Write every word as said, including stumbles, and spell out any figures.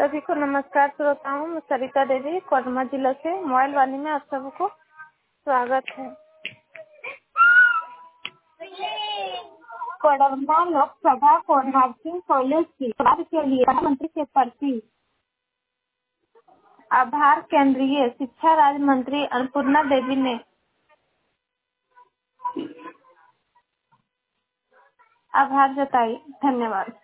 सभी को नमस्कार श्रोताओं, मैं सरिता देवी कोडरमा जिला से मोबाइल वाणी में आप सबको स्वागत है। कोडरमा लोकसभा को नर्सिंग कॉलेज की कार्य के लिए प्रधानमंत्री के प्रति आभार केंद्रीय शिक्षा राज्य मंत्री अन्नपूर्णा देवी ने आभार जताई। धन्यवाद।